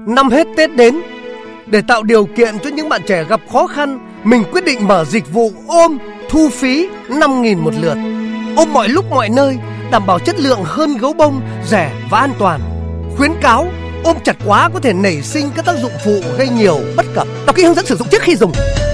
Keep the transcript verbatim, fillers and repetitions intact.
Năm hết Tết đến, để tạo điều kiện cho những bạn trẻ gặp khó khăn, mình quyết định mở dịch vụ ôm thu phí năm nghìn một lượt. Ôm mọi lúc mọi nơi, đảm bảo chất lượng hơn gấu bông, rẻ và an toàn. Khuyến cáo, ôm chặt quá có thể nảy sinh các tác dụng phụ gây nhiều bất cập. Đọc kỹ hướng dẫn sử dụng trước khi dùng.